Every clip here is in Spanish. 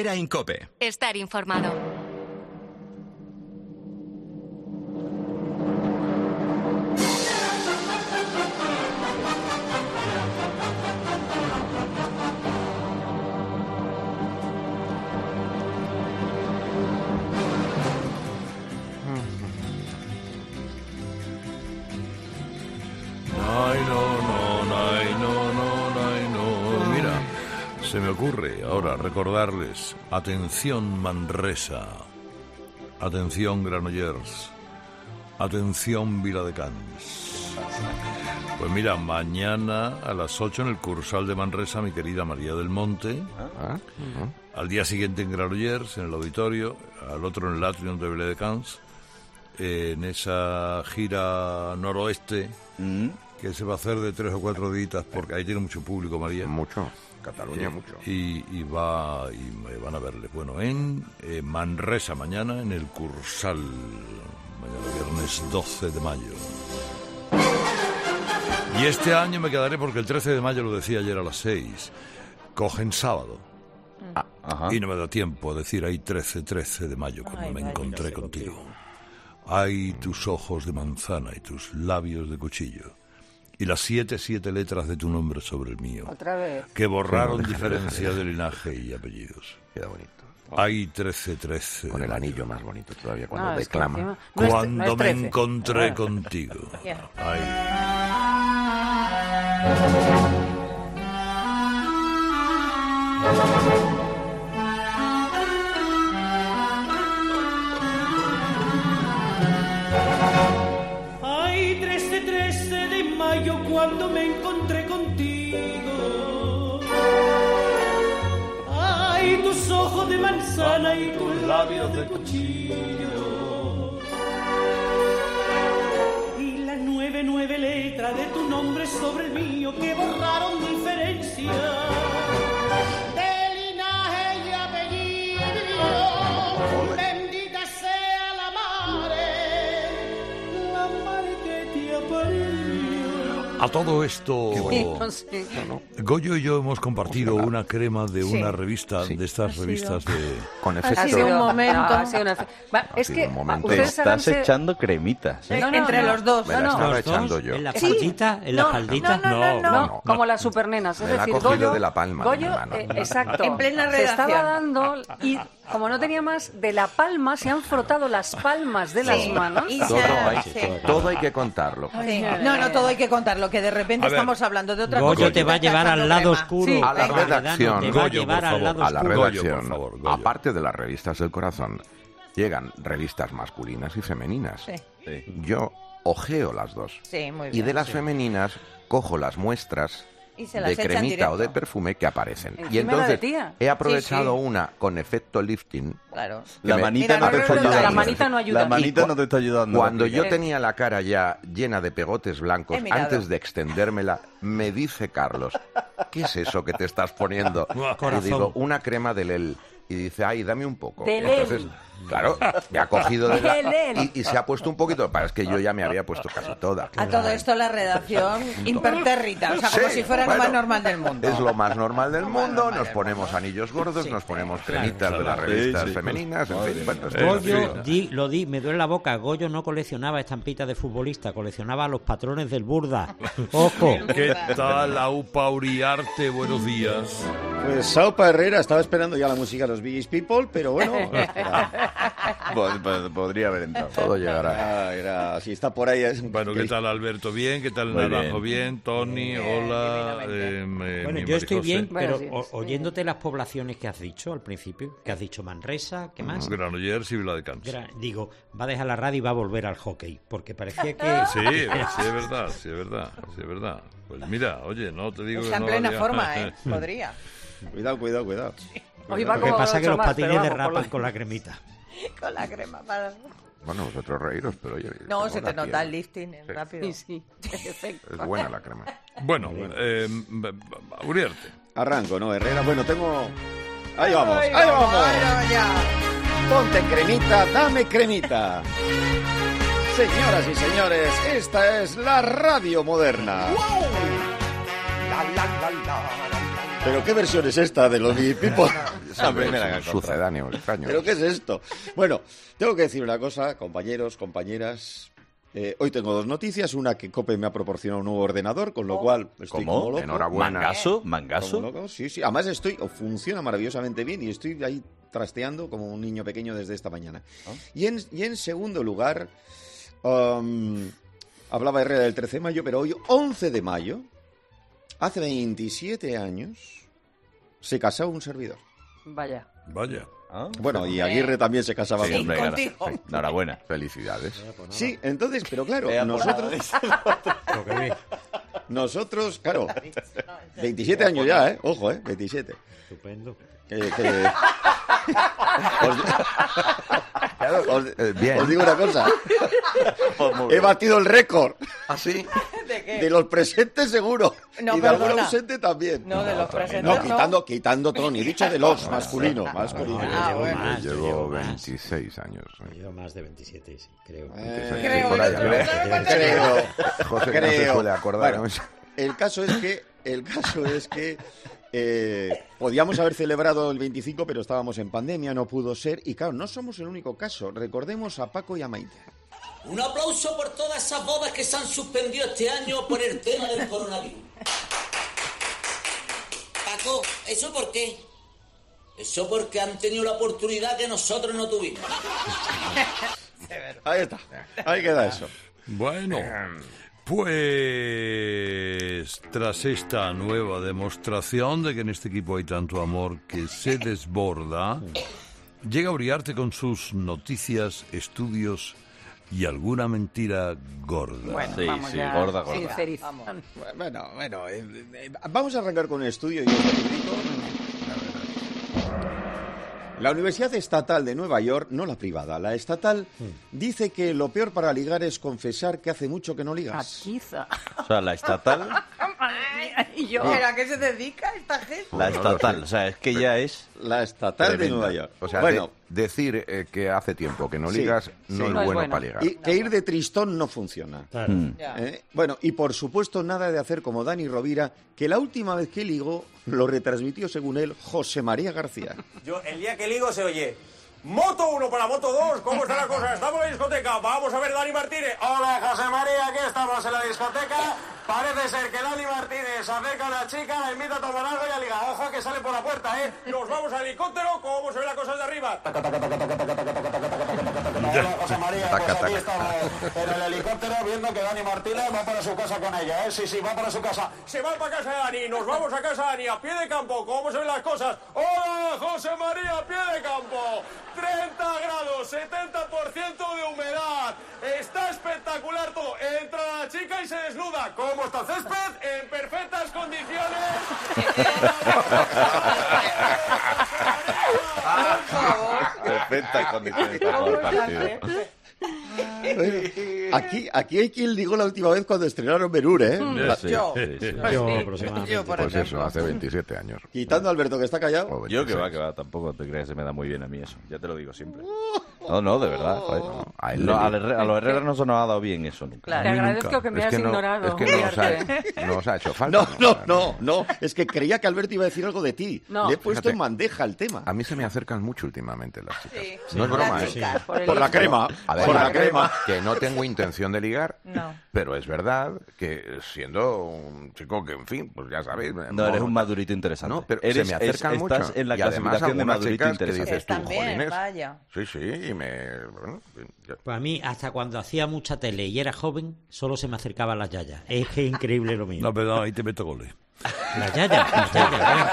Herrera en COPE. Estar informado. Se me ocurre ahora recordarles, atención Manresa, atención Granollers, atención Viladecans. Pues mira, mañana a las 8 en el Cursal de Manresa, mi querida María del Monte, al día siguiente en Granollers, en el auditorio, al otro en el atrium de Viladecans, en esa gira noroeste que se va a hacer de 3 o 4 días, porque ahí tiene mucho público, María. Mucho. Cataluña mucho. Y me van a verle. Bueno, en Manresa mañana, en el Cursal, mañana viernes 12 de mayo. Y este año me quedaré porque el 13 de mayo, lo decía ayer a las 6, cogen sábado. Y no me da tiempo a decir ahí 13 de mayo, cuando me encontré contigo. Ay, tus ojos de manzana y tus labios de cuchillo. Y las 7 letras de tu nombre sobre el mío. Otra vez. Que borraron diferencia de linaje y apellidos. Queda bonito. Hay 13. Con el anillo más bonito todavía, cuando declama. Cuando me encontré contigo. Ay. Cuando me encontré contigo, ay, tus ojos de manzana y tus labios de cuchillo, y las 9 letras de tu nombre sobre el mío que borraron diferencia de linaje y apellido. Bendita sea la madre que te aparió. A todo esto, Goyo y yo hemos compartido una crema de una revista, de estas revistas de... Con efecto. Ha sido un momento. Es que estás echando cremitas. Entre los dos. Me la estaba echando yo. ¿En la faldita? ¿En la faldita? No, como las supernenas. Es decir, Goyo de la palma. Goyo, exacto. En plena redacción. Se estaba dando y... Como no tenía más, de la palma se han frotado las palmas de las manos. Todo hay que contarlo. No, todo hay que contarlo, que de repente estamos hablando de otra cosa. Goyo te va a llevar al lado oscuro. A la redacción. Te va a llevar al lado a la oscuro. redacción. Por favor, Goyo. Aparte de las revistas del corazón, llegan revistas masculinas y femeninas. Yo ojeo las dos. Sí, muy bien. Y de las femeninas cojo las muestras y se las de cremita o de perfume que aparecen. Encima Y entonces he aprovechado una con efecto lifting. Claro. La manita no te está ayudando. La manita no ayuda. La manita no te está ayudando. Cuando yo tenía la cara ya llena de pegotes blancos, antes de extendérmela, me dice Carlos, ¿qué es eso que te estás poniendo? Y digo, una crema de Lel. Y dice, ay, dame un poco. Entonces, claro, me ha cogido y se ha puesto un poquito. Es que yo ya me había puesto casi toda. A todo esto la redacción impertérrita, o sea, como si fuera lo más normal del mundo. Es lo más normal del mundo, nos ponemos anillos gordos, nos ponemos cremitas de las revistas femeninas, en fin. Goyo, me duele la boca, Goyo no coleccionaba estampitas de futbolista, coleccionaba los patrones del Burda. ¡Ojo! ¿Qué tal, Aupa Uriarte? Buenos días. Pues Aupa Herrera estaba esperando ya la música de los Village People, pero bueno, podría haber entrado. Todo llegará. Si está por ahí. Bueno, ¿qué tal, Alberto? ¿Bien? ¿Qué tal, Naranjo? ¿Bien? Tony, hola. Bueno, yo estoy bien, pero oyéndote las poblaciones que has dicho al principio, que has dicho Manresa, ¿qué más? Granollers y Viladecans. Digo, va a dejar la radio y va a volver al hockey, porque parecía que... Sí, es verdad. Pues mira, oye, no te digo está que no... Está en plena forma, podría. Cuidado. Lo que pasa es que los patines derrapan con la cremita. Con la crema para... Bueno, vosotros reíros, pero oye... No, se te nota el lifting, es rápido. Sí. Es buena la crema. Bueno, Uriarte. Arranco, ¿no, Herrera? Bueno, tengo... Ahí vamos. Ponte cremita, dame cremita. Señoras y señores, esta es la radio moderna. ¡Wow! ¿Pero qué versión es esta de los Village People? sucedáneo, extraño. ¿Pero qué es esto? Bueno, tengo que decir una cosa, compañeros, compañeras. Hoy tengo 2 noticias. Una, que COPE me ha proporcionado un nuevo ordenador, con lo cual estoy como loco. Enhorabuena. ¿Mangaso? Como loco, sí. Además funciona maravillosamente bien y estoy ahí trasteando como un niño pequeño desde esta mañana. Y en segundo lugar, hablaba Herrera del 13 de mayo, pero hoy, 11 de mayo, hace 27 años, se casaba un servidor. Vaya. Bueno, y Aguirre también se casaba Sí, hombre, contigo. Enhorabuena. Felicidades. Sí, entonces, pero claro, nosotros, claro, 27 años ya, ojo, 27. Estupendo. Os digo una cosa. He batido el récord. ¿Ah, sí? ¿De qué? De los presentes seguro. No, y de algún perdona. ausente también. No, de los presentes no. Quitando Tony. He dicho de los masculino. Llevo 26 años. Llevo más de 27, sí, creo. Creo, por ahí, Creo. José, que no se puede acordar. Bueno, el caso es que podíamos haber celebrado el 25, pero estábamos en pandemia, no pudo ser. Y claro, no somos el único caso. Recordemos a Paco y a Maite. Un aplauso por todas esas bodas que se han suspendido este año por el tema del coronavirus. Paco, ¿eso por qué? Eso porque han tenido la oportunidad que nosotros no tuvimos. Ahí está. Ahí queda eso. Bueno, pues tras esta nueva demostración de que en este equipo hay tanto amor que se desborda, llega Uriarte con sus noticias, estudios y alguna mentira gorda. Bueno, Sí, vamos sí, ya, gorda. sincerizando. Bueno, vamos a arrancar con un estudio. Y la Universidad Estatal de Nueva York, no la privada, la estatal, dice que lo peor para ligar es confesar que hace mucho que no ligas. Quizá. O sea, la estatal... Y yo. ¿Pero a qué se dedica esta gente? La estatal, o sea, es que ya es... La estatal Tremenda. de Nueva York. O sea, bueno, decir que hace tiempo que no Sí, ligas sí. no No es es bueno bueno. para ligar. y que ir de tristón no funciona. Claro. Ya. Bueno, y por supuesto nada de hacer como Dani Rovira, que la última vez que ligó lo retransmitió, según él, José María García. Yo, el día que ligo se oye: Moto 1 para Moto 2, ¿cómo está la cosa? Estamos en la discoteca, vamos a ver Dani Martínez. Hola, José María, aquí estamos en la discoteca. Parece ser que Dani Martínez se acerca a una chica, la invita a tomar algo y a ligar. Ojo que sale por la puerta, Nos vamos al helicóptero, ¿cómo se ve la cosa desde arriba? Hola, José María, pues aquí estamos en el helicóptero viendo que Dani Martínez va para su casa con ella, Sí, va para su casa. Se va para casa de Dani, nos vamos a casa de Dani, a pie de campo, ¿cómo se ven las cosas? Hola, José María, a pie de campo. 30 grados, 70% de humedad. Está espectacular todo. Entra la chica y se desnuda. ¿Cómo está el césped? En perfectas condiciones. Perfecta condiciones para jugar el partido. Aquí hay quien ligó la última vez cuando estrenaron Benur, Sí, Yo. sí, sí. Yo aproximadamente. Yo, por Pues ejemplo. eso, hace 27 años. Quitando a Alberto, que está callado. O Yo 26. que va, tampoco te creas, se me da muy bien a mí eso. Ya te lo digo siempre. No, de verdad. Joder. A él No, le- a los Herrera no se nos ha dado bien eso nunca. Te agradezco que me Es hayas que no, ignorado. es que no os ha hecho falta. No, es que creía que Alberto iba a decir algo de ti. No. Le he puesto Fíjate. en bandeja el tema. A mí se me acercan mucho últimamente las chicas. Sí. No es broma, Las chicas. Por el Por la hijo. crema. A ver, Por la crema. que no tengo intención de ligar, No. pero es verdad que siendo un chico que, en fin, pues ya sabéis... No, eres un madurito interesante. No, pero Eres- se me acercan mucho. Estás en la y además clasificación de algunas madurito chicas que interesante. dices tú, También, jolines. vaya. Sí, y me... Bueno, yo- Pues a mí, hasta cuando hacía mucha tele y era joven, solo se me acercaban las yayas. Es que es increíble lo mío. No, pero ahí te meto goles. Las yayas, vean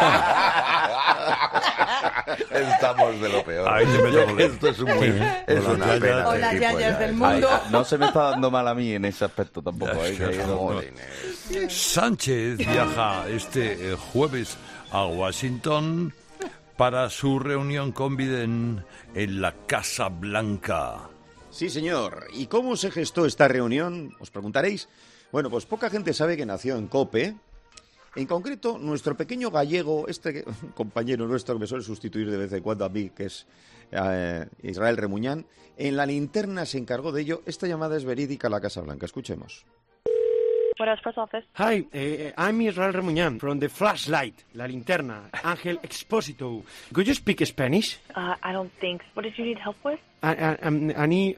Estamos de lo peor. Ahí te meto goles. Esto es un muy... Sí, es Con una las pena. O las este tipo yayas ya, del es- mundo. No se me está dando mal a mí en ese aspecto tampoco. Ya, que ahí es donde- Jolines. Sánchez viaja este jueves a Washington para su reunión con Biden en la Casa Blanca. Sí, señor. ¿Y cómo se gestó esta reunión? Os preguntaréis. Bueno, pues poca gente sabe que nació en COPE. En concreto, nuestro pequeño gallego, compañero nuestro que me suele sustituir de vez en cuando a mí, que es Israel Remuñán, en la linterna se encargó de ello. Esta llamada es verídica a la Casa Blanca. Escuchemos. Buenas, press office. Hi, I'm Israel Remuñán from the Flashlight, La Linterna, Ángel Expósito. Could you speak Spanish? I don't think. What did you need help with? Ani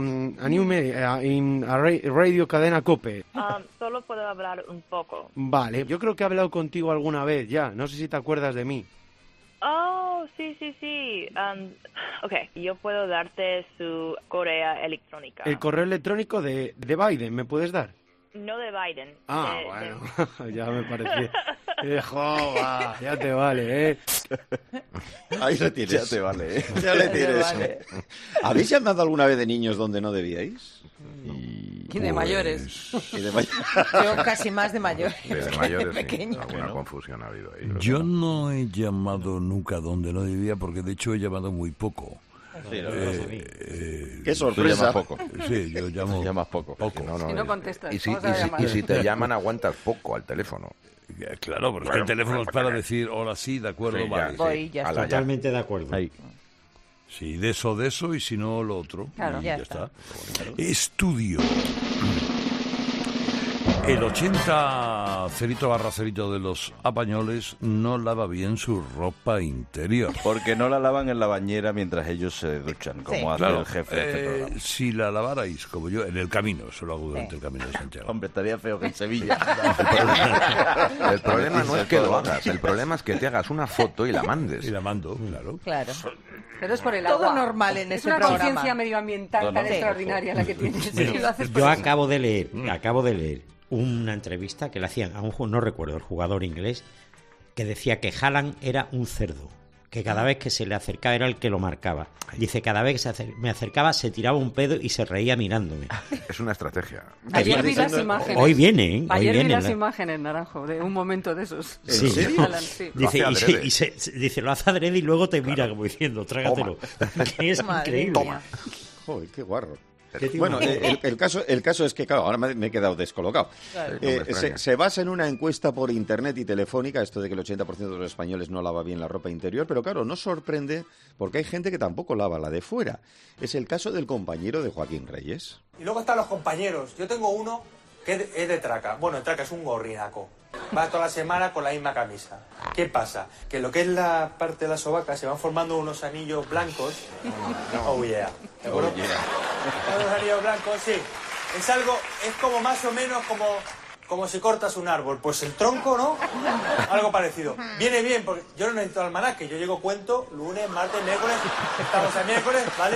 in radio cadena COPE. Solo puedo hablar un poco. Vale, yo creo que he hablado contigo alguna vez ya. No sé si te acuerdas de mí. Oh, sí. Ok, yo puedo darte su correo electrónico. El correo electrónico de Biden, ¿me puedes dar? No de Biden. Bueno, ya me parecía. Joder, ya te vale, ¿eh? Ahí lo tienes. Ya te vale, ¿eh? Ya le tienes. Vale. ¿Habéis andado alguna vez de niños donde no debíais? Y de mayores. Yo casi más de mayores. De mayores, pequeños. Sí, alguna confusión ha habido ahí. Yo no he llamado nunca donde no debía, porque de hecho he llamado muy poco. Sí, qué sorpresa. Poco. Sí, yo llamo. Llamas poco. Si no contestas. Y si te llaman, aguantas poco al teléfono. Claro, porque el teléfono es para decir, hola, sí, de acuerdo, sí, vale. Voy, ya está. Totalmente de acuerdo. Ahí. Sí, de eso, y si no, lo otro. Claro, y ya está. Estudio. El 80 cerito de los apañoles no lava bien su ropa interior. Porque no la lavan en la bañera mientras ellos se duchan, como hace el jefe de este programa. Si la lavarais, como yo, en el camino, eso lo hago durante el camino de Santiago. Hombre, estaría feo que en Sevilla. El problema no es que lo hagas, el problema es que te hagas una foto y la mandes. Y la mando, claro. Claro. Pero es por el agua. Todo normal en ese programa. Es una conciencia medioambiental tan extraordinaria la que tienes. Bueno, Lo haces por yo eso. acabo de leer una entrevista que le hacían a un no recuerdo, el jugador inglés, que decía que Haaland era un cerdo, que cada vez que se le acercaba era el que lo marcaba. Dice, cada vez que me acercaba se tiraba un pedo y se reía mirándome. Es una estrategia. Ayer vi las imágenes. Hoy viene, ¿eh? Ayer vi las imágenes, Naranjo, de un momento de esos. Sí. Sí. Dice, lo hace adrede y luego te mira como diciendo, trágatelo. Que es increíble. Toma. Joder, qué guarro. Bueno, el caso es que, claro, ahora me he quedado descolocado. Claro. Se basa en una encuesta por internet y telefónica, esto de que el 80% de los españoles no lava bien la ropa interior, pero claro, no sorprende porque hay gente que tampoco lava la de fuera. Es el caso del compañero de Joaquín Reyes. Y luego están los compañeros. Yo tengo uno que es de traca. Bueno, el traca es un gorrinaco. Va toda la semana con la misma camisa. ¿Qué pasa? Que lo que es la parte de la sobaca se van formando unos anillos blancos. Oh yeah. ¿De acuerdo? Oh, yeah. Unos anillos blancos, sí. Es como más o menos como si cortas un árbol. Pues el tronco, ¿no? Algo parecido. Viene bien, porque yo no necesito almanaque. Yo llego cuento lunes, martes, miércoles. Estamos a miércoles, ¿vale?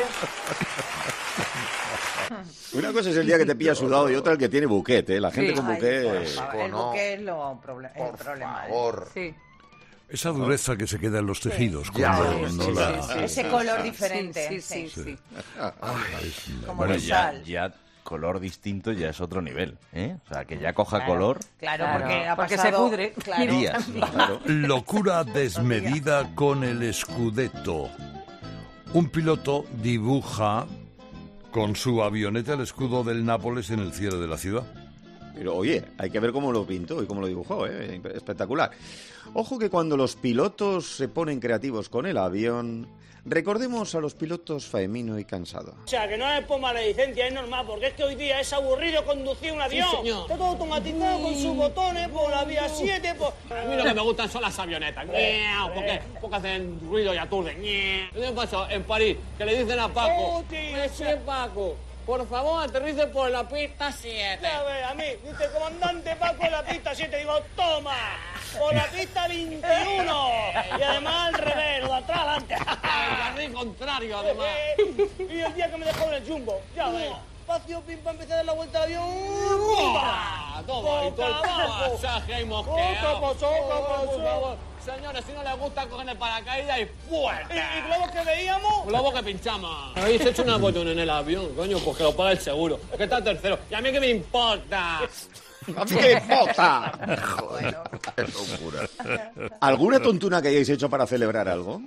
Una cosa es el día que te pilla sudado y otra el que tiene buquet, ¿eh? La gente con buquet... El buquet es el problema. Por favor. Sí. Esa dureza que se queda en los tejidos cuando no la... Ese color diferente. Sí. Como Bueno, de sal. ya color distinto ya es otro nivel, ¿eh? O sea, que ya coja color... Claro, porque ha porque pasado... se pudre. Claro. Días, claro. Locura desmedida con el Scudetto. Un piloto dibuja con su avioneta el escudo del Nápoles en el cielo de la ciudad. Pero oye, hay que ver cómo lo pintó y cómo lo dibujó, ¿eh? Espectacular. Ojo que cuando los pilotos se ponen creativos con el avión, recordemos a los pilotos Faemino y Cansado. O sea, que no es por maledicencia, es normal, porque es que hoy día es aburrido conducir un avión. Sí, señor. Está todo automatizado con sus botones, por la vía 7, por... A mí lo que me gustan son las avionetas. Porque hacen ruido y aturden. ¿Qué pasa en París? Que le dicen a Paco. Sí, Paco. Por favor, aterrice por la pista 7. Ya ves, a mí, dice comandante Paco en la pista 7. Digo, toma, por la pista 21. Y además al revés, lo de atrás adelante. El carril contrario, además. Y el día que me dejó en el jumbo, ya ves. Espacio, pim, para empezar a dar la vuelta al avión. Toma, y todo el pasaje y mosqueado. Por favor. Señores, si no les gusta, cogen el paracaídas y ¡fuerte! ¿Y globos que veíamos? Globos que pinchamos. Habéis hecho una botón en el avión, coño, pues que lo paga el seguro. Que está tercero. ¿Y a mí qué me importa? ¡A mí qué importa! Joder, qué locura. ¿Alguna tontuna que hayáis hecho para celebrar algo?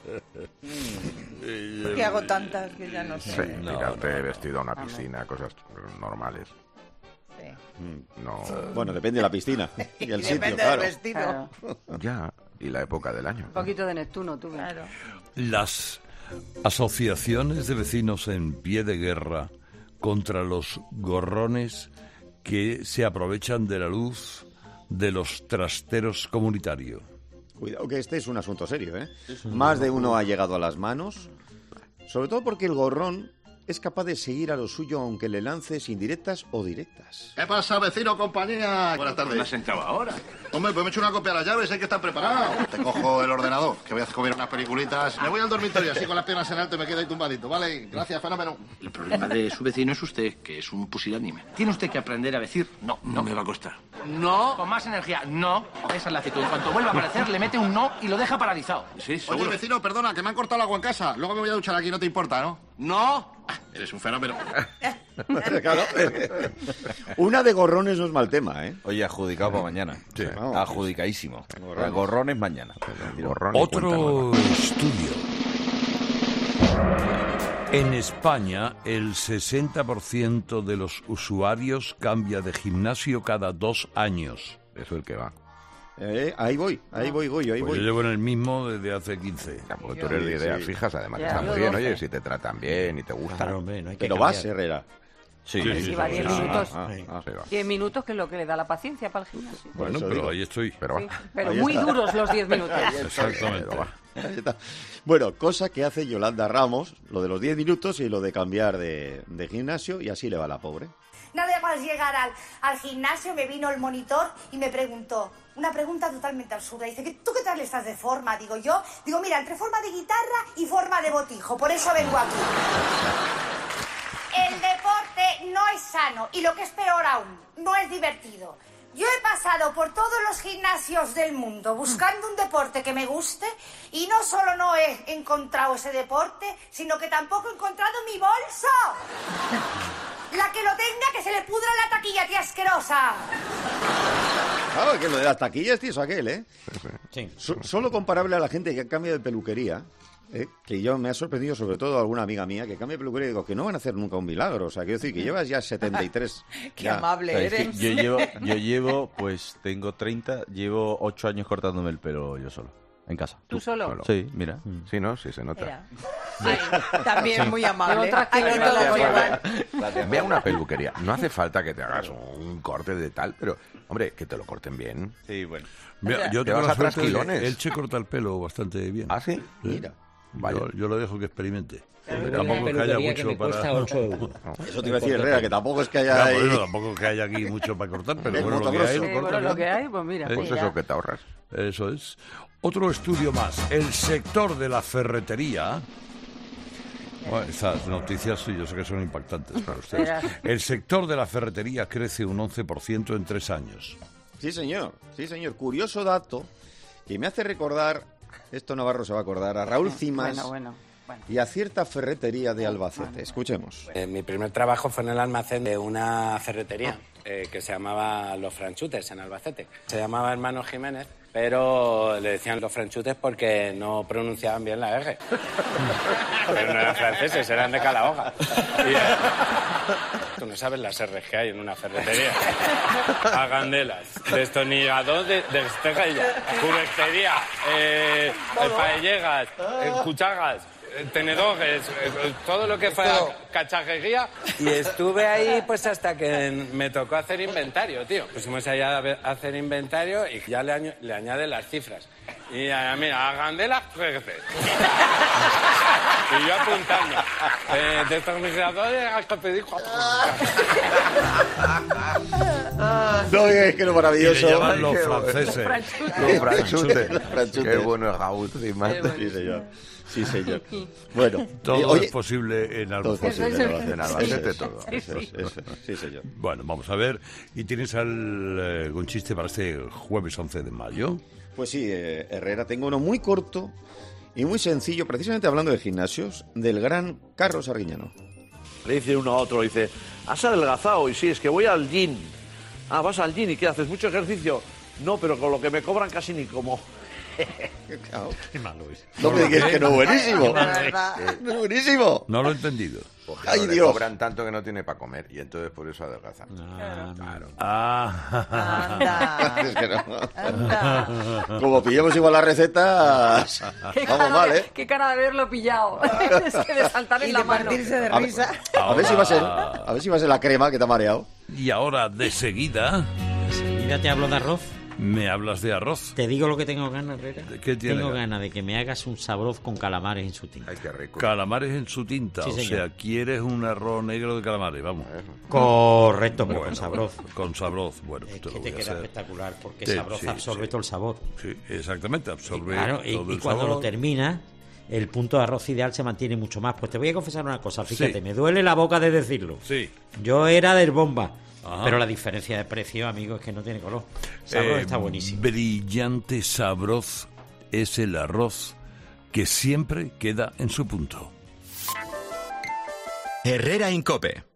Que hago tantas que ya no sé. Sí, tirarte vestido a una piscina, cosas normales. No. Bueno, depende de la piscina y el sitio, depende claro. del vestido. Claro. Ya, y la época del año. Un poquito de Neptuno, tú. Claro. Las asociaciones de vecinos en pie de guerra contra los gorrones que se aprovechan de la luz de los trasteros comunitarios. Cuidado que este es un asunto serio, ¿eh? Más de uno ha llegado a las manos, sobre todo porque el gorrón es capaz de seguir a lo suyo aunque le lances indirectas o directas. ¿Qué pasa, vecino, compañía? Buenas tardes. ¿Me has entrado ahora? Hombre, pues me he hecho una copia de las llaves, hay que estar preparado. Te cojo el ordenador, que voy a comer unas peliculitas. Me voy al dormitorio, así con las piernas en alto y me quedo ahí tumbadito, ¿vale? Gracias, fenómeno. El problema de su vecino es usted, que es un pusilánime. Tiene usted que aprender a decir no. No me va a costar. No. Con más energía. No. Esa es la actitud. En cuanto vuelva a aparecer, le mete un no y lo deja paralizado. Sí, seguro. Oye, vecino, perdona, que me han cortado el agua en casa. Luego me voy a duchar aquí, no te importa, ¿no? No. Eres un fenómeno. Claro. Una de gorrones no es mal tema, ¿eh? Oye, adjudicado para mañana. Sí. Adjudicadísimo. Gorrones mañana. Otro estudio. En España, el 60% de los usuarios cambia de gimnasio cada 2 años. Eso es el que va. Ahí voy. Yo llevo en el mismo desde hace 15. Ya, porque tú eres de ideas fijas, además que está muy bien, oye, si te tratan bien y te gusta. Claro, hombre, no hay que Pero cambiar. vas, Herrera. Sí, va 10 minutos. 10 sí. minutos, que es lo que le da la paciencia para el gimnasio. Bueno, pero ahí estoy. Pero, sí, pero muy duros los 10 minutos. Exactamente. Ahí está. Bueno, cosa que hace Yolanda Ramos, lo de los 10 minutos y lo de cambiar de gimnasio, y así le va a la pobre. Nada más llegar al gimnasio me vino el monitor y me preguntó una pregunta totalmente absurda. Dice, ¿tú qué tal estás de forma? Digo, mira, entre forma de guitarra y forma de botijo, por eso vengo aquí. El deporte no es sano y lo que es peor aún, no es divertido. Yo he pasado por todos los gimnasios del mundo buscando un deporte que me guste y no solo no he encontrado ese deporte, sino que tampoco he encontrado mi bolso. La que lo tenga, que se le pudra la taquilla, tía asquerosa. Claro, que lo de las taquillas, tío, es aquel, ¿eh? Sí. Solo comparable a la gente que cambia de peluquería, que yo me ha sorprendido, sobre todo alguna amiga mía, que cambia de peluquería y digo que no van a hacer nunca un milagro. O sea, quiero decir que llevas ya 73. Qué amable eres. Yo llevo, pues tengo 30, llevo 8 años cortándome el pelo yo solo. En casa. ¿Tú solo? Sí, mira. Sí, ¿no? Sí, se nota. Ay, también muy amable. Ve a una peluquería. No hace falta que te hagas un corte de tal, pero, hombre, que te lo corten bien. Sí, bueno. Mira, yo te tengo vas la a suerte trasquilones. él se corta el pelo bastante bien. ¿Ah, sí? Mira. Vaya. Yo lo dejo que experimente. Pero Tampoco es que haya mucho para... 8 euros. Eso te iba a decir, Herrera, que tampoco es que haya... Claro, bueno, tampoco que haya aquí mucho para cortar, pero bueno, lo que hay, lo cortas. Lo que hay, pues mira. Pues eso que te ahorras. Eso es. Otro estudio más. El sector de la ferretería... Bueno, estas noticias yo sé que son impactantes para ustedes. El sector de la ferretería crece un 11% en 3 años. Sí, señor. Curioso dato que me hace recordar, esto Navarro se va a acordar, a Raúl Cimas Bueno. y a cierta ferretería de Albacete. Escuchemos. Mi primer trabajo fue en el almacén de una ferretería que se llamaba Los Franchutes, en Albacete. Se llamaba Hermano Jiménez, pero le decían Los Franchutes porque no pronunciaban bien la R. Pero no eran franceses, eran de Calahorra. Tú no sabes las R's que hay en una ferretería. Agandelas, destornillador de estrella, cubertería, paellegas, cuchagas, tenedores, todo lo que fuera cachajería. Y estuve ahí pues hasta que me tocó hacer inventario, tío. Pusimos ahí a hacer inventario y ya le añade las cifras. Y mira, agandelas 13. Y yo apuntando. Destornilladores hasta pedir 4. No digáis que lo maravilloso. Y le llaman los franceses. Los franchutes. Qué bueno es Raúl Cimas. Sí, señor. Bueno, todo es posible en Albacete. Todo es posible en Albacete, todo. Sí, señor. Bueno, vamos a ver. ¿Y tienes algún chiste para este jueves 11 de mayo? Pues sí, Herrera, tengo uno muy corto y muy sencillo, precisamente hablando de gimnasios, del gran Carlos Arguiñano. Le dice uno a otro, dice, ¿has adelgazado? Y sí, es que voy al gym. Ah, ¿vas al gym y qué haces? ¿Mucho ejercicio? No, pero con lo que me cobran casi ni como. Qué malo es. No me digas que no es buenísimo. Es buenísimo. No lo he entendido. Ay, Dios. Le cobran tanto que no tiene para comer y entonces por eso adelgaza. Claro. Anda. Es que no. Anda. Como pillamos igual las recetas, vamos mal, ¿eh? Qué cara de haberlo pillado. Es que de saltar en la mano. Partirse de risa. A ver si va a ser la crema que te ha mareado. Y ahora, de seguida... Mira, te hablo de arroz. ¿Me hablas de arroz? Te digo lo que tengo ganas, Herrera. ¿Qué tiene? Tengo ganas de que me hagas un sabroz con calamares en su tinta. Ay, qué rico. Calamares en su tinta, Sí, o señor. sea, quieres un arroz negro de calamares, vamos. Correcto, pero con sabroz. Con sabroz, bueno. Es te que lo te voy a queda hacer. espectacular, porque Sí, sabroz sí, absorbe sí. todo el sabor. Sí, exactamente, absorbe Claro, y todo el cuando sabor. lo terminas, el punto de arroz ideal se mantiene mucho más. Pues te voy a confesar una cosa, fíjate, Sí. me duele la boca de decirlo. Sí. Yo era del bomba, Ajá. pero la diferencia de precio, amigo, es que no tiene color. Sabroz está buenísimo. Brillante sabroz es el arroz que siempre queda en su punto. Herrera en COPE.